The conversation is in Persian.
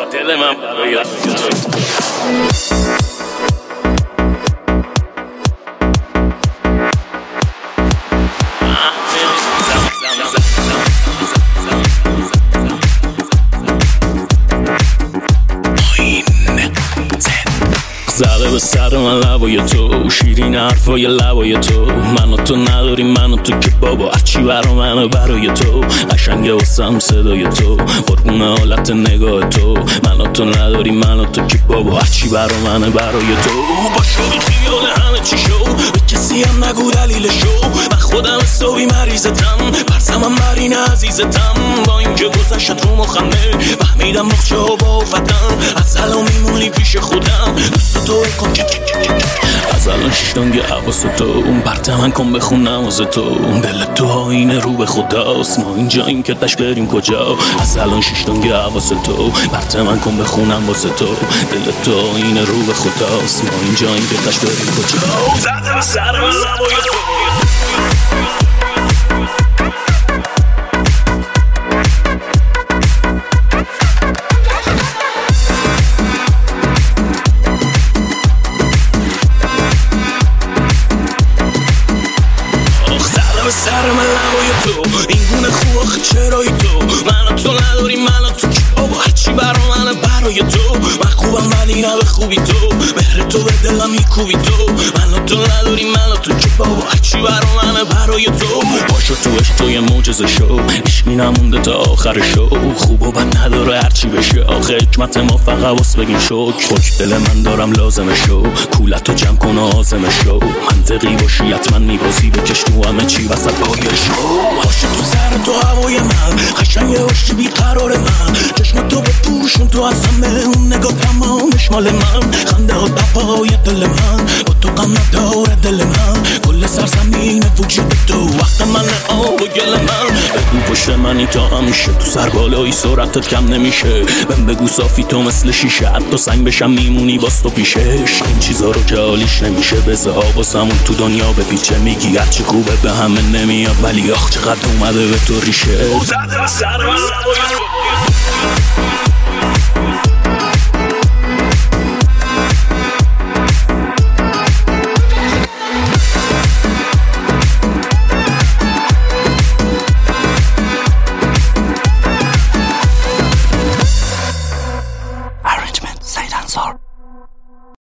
دل من برای زده به سر من لبای تو، شیرین حرفای لبای تو. من و تو نداریم، من و تو که بابا هرچی برا منه برای تو. قشنگه واسم صدای تو، قربون حالت نگاه تو. من و تو نداریم، من و تو که بابا هرچی برا منه برای تو. با شوی خیال همه چی شو، به کسی هم نگو دلیلشو. من خودم حسابی مریضتم، پرسمم برین عزیزتم. با اینکه گذشت رو مخمه فهمیدم مخچه ها با افتم. از الان میمونی پیش خودم، دوست تو کن از الان شیشتانگه حواس تو. اون برت من کن بخون نماز تو. دل تو آینه رو به خداست، ما اینجا این که تش بریم کجا. از الان شیشتانگه حواس تو، برت من کن بخونم واسه تو. دل تو آینه رو به خداست، ما اینجا این که تش بریم کجا. زده به سر من لبای تو. سر من لبای تو، این گونه خوب آخه چرایی تو. من تو نداری، من تو که بابا هرچی برا منه برای تو. من خوبم ولی نه به خوبی تو، مهر تو به دلم میکوبی تو. من تو نداری، من تو که بابا هرچی برا منه برای تو. باشو تو عشق تو یه معجزه شو، عشقی نمونده تا آخر شو. خوب و بد نداره هرچی بشه، آخه حکمت ما فقط واس بگیم شکر. دل من دارم لازمه شو، کولتو جمع کن و آزمه شو. منطقی باشی حتما میبازی، بکش تو همه چی وسط پایشو. باشه تو سر تو هوای من، قشنگه باشی بیقرار من. چشم تو بپوشون تو از همه، اون نگاه تمامش مال من. خنده ها دپای دل من، با تو غم نداره دل من. کل سرزمین وجود تو، وقت من آب و گل من. بگو پشت منی تا همیشه، تو سر بالایی سرعتت کم نمیشه. بهم بگو صافی تو مثل شیشه، حتی سنگ بشم میمونی باز تو پیشش. این چیزا رو که حالیش نمیشه، بزه ها باسمون تو دنیا بپیچه. میگی هرچی خوبه به همه نمیاد، ولی آخ چقدر اومده به تو ریشه. زده به سر من لبای تو.